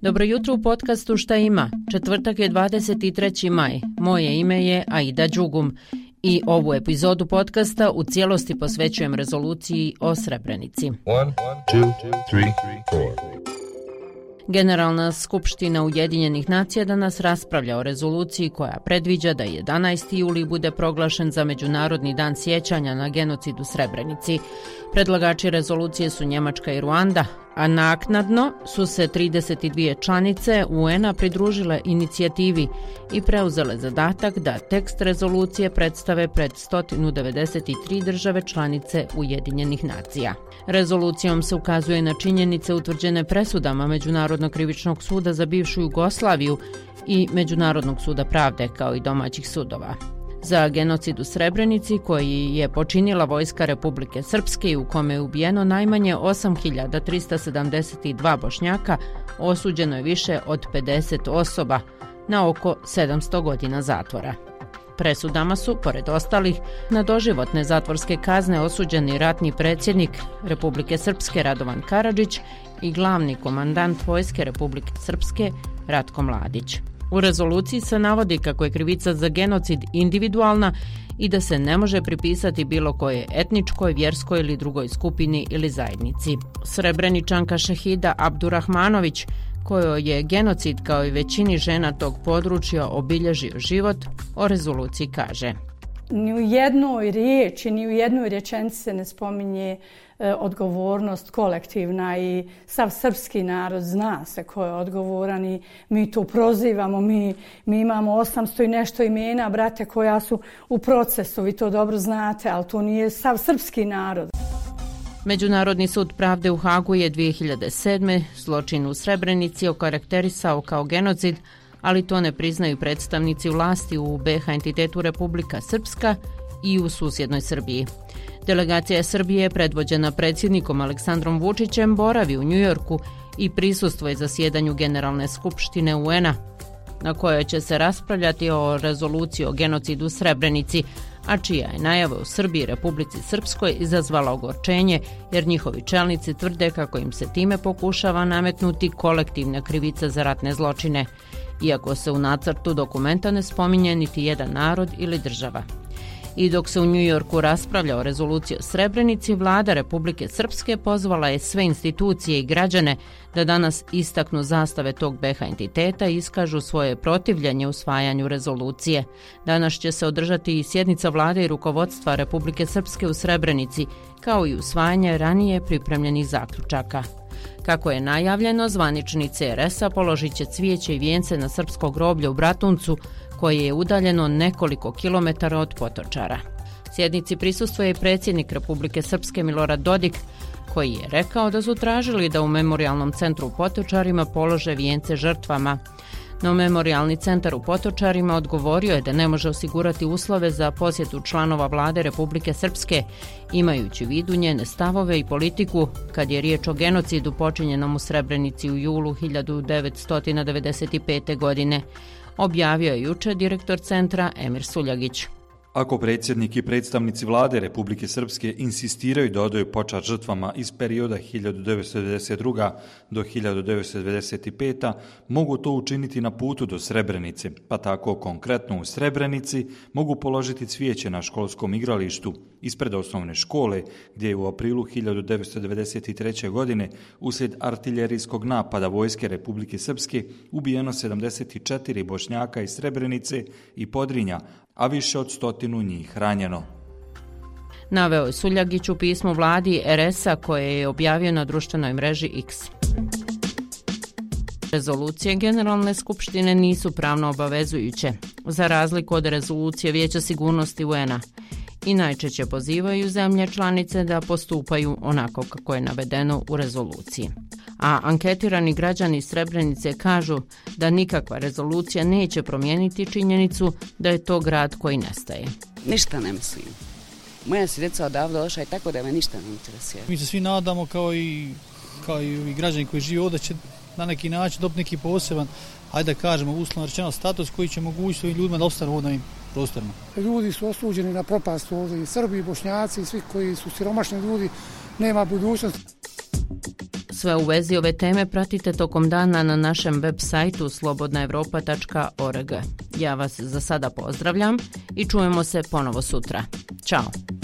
Dobro jutro u podcastu Šta ima? Četvrtak je 23. maj. Moje ime je Aida Đugum i ovu epizodu podcasta u cijelosti posvećujem rezoluciji o Srebrenici. 1, 2, 3, 4. Generalna skupština Ujedinjenih nacija danas raspravlja o rezoluciji koja predviđa da 11. juli bude proglašen za Međunarodni dan sjećanja na genocid u Srebrenici. Predlagači rezolucije su Njemačka i Ruanda, a naknadno su se 32 članice UN-a pridružile inicijativi i preuzele zadatak da tekst rezolucije predstave pred 193 države članice Ujedinjenih nacija. Rezolucijom se ukazuje na činjenice utvrđene presudama Međunarodnog krivičnog suda za bivšu Jugoslaviju i Međunarodnog suda pravde kao i domaćih sudova. Za genocid u Srebrenici koji je počinila vojska Republike Srpske i u kome je ubijeno najmanje 8.372 Bošnjaka, osuđeno je više od 50 osoba na oko 700 godina zatvora. Presudama su, pored ostalih, na doživotne zatvorske kazne osuđeni ratni predsjednik Republike Srpske Radovan Karadžić i glavni komandant vojske Republike Srpske Ratko Mladić. U rezoluciji se navodi kako je krivica za genocid individualna i da se ne može pripisati bilo koje etničkoj, vjerskoj ili drugoj skupini ili zajednici. Srebreničanka Šehida Abdurahmanović, kojoj je genocid kao i većini žena tog područja obilježio život, o rezoluciji kaže: Ni u jednoj riječi, ni u jednoj rečenici se ne spominje odgovornost kolektivna i sav srpski narod zna se ko je odgovoran i mi to prozivamo, mi imamo 800 i nešto imena, brate, koja su u procesu, vi to dobro znate, ali to nije sav srpski narod. Međunarodni sud pravde u Hagu je 2007. zločin u Srebrenici okarakterisao kao genocid, ali to ne priznaju predstavnici vlasti u BiH entitetu Republika Srpska i u susjednoj Srbiji. Delegacija Srbije, predvođena predsjednikom Aleksandrom Vučićem, boravi u Njujorku i prisustvuje zasjedanju Generalne skupštine UN-a, na kojoj će se raspravljati o rezoluciji o genocidu u Srebrenici, a čija je najava u Srbiji i Republici Srpskoj izazvala ogorčenje, jer njihovi čelnici tvrde kako im se time pokušava nametnuti kolektivna krivica za ratne zločine, iako se u nacrtu dokumenta ne spominje niti jedan narod ili država. I dok se u Njujorku raspravlja o rezoluciji o Srebrenici, vlada Republike Srpske pozvala je sve institucije i građane da danas istaknu zastave tog BiH entiteta i iskažu svoje protivljenje usvajanju rezolucije. Danas će se održati i sjednica vlade i rukovodstva Republike Srpske u Srebrenici, kao i usvajanje ranije pripremljenih zaključaka. Kako je najavljeno, zvaničnici RS-a položit će cvijeće i vijence na srpsko groblje u Bratuncu, koje je udaljeno nekoliko kilometara od Potočara. Sjednici prisustvuje i predsjednik Republike Srpske Milorad Dodik, koji je rekao da su tražili da u memorijalnom centru u Potočarima polože vijence žrtvama. No memorijalni centar u Potočarima odgovorio je da ne može osigurati uslove za posjetu članova vlade Republike Srpske, imajući u vidu njene stavove i politiku kad je riječ o genocidu počinjenom u Srebrenici u julu 1995. godine. Objavio je jučer direktor centra Emir Suljagić. Ako predsjednik i predstavnici vlade Republike Srpske insistiraju da odaju počast žrtvama iz perioda 1992. do 1995. mogu to učiniti na putu do Srebrenice, pa tako konkretno u Srebrenici mogu položiti cvijeće na školskom igralištu ispred osnovne škole, gdje je u aprilu 1993. godine uslijed artiljerijskog napada vojske Republike Srpske ubijeno 74 Bošnjaka iz Srebrenice i Podrinja, a više od 100 njih ranjeno. Naveo je Suljagić u pismu vladi RS-a koje je objavio na društvenoj mreži X. Rezolucije Generalne skupštine nisu pravno obavezujuće, za razliku od rezolucije Vijeća sigurnosti UN-a, i najčešće pozivaju zemlje članice da postupaju onako kako je navedeno u rezoluciji. A anketirani građani Srebrenice kažu da nikakva rezolucija neće promijeniti činjenicu da je to grad koji nestaje. Ništa ne mislim. Moja se djeca odavde došla i tako da me ništa ne interesuje. Mi se svi nadamo kao i građani koji žive ovdje će na neki način dobiti neki poseban, ajde da kažemo uslovno rečeno, status koji će omogućiti ovim ljudima da ostanu ovdje na ovim prostorima. Ljudi su osuđeni na propast ovdje, i Srbi, i Bošnjaci, i svi koji su siromašni ljudi, nema budućnosti. Sve u vezi ove teme pratite tokom dana na našem web sajtu slobodnaevropa.org. Ja vas za sada pozdravljam i čujemo se ponovo sutra. Ćao!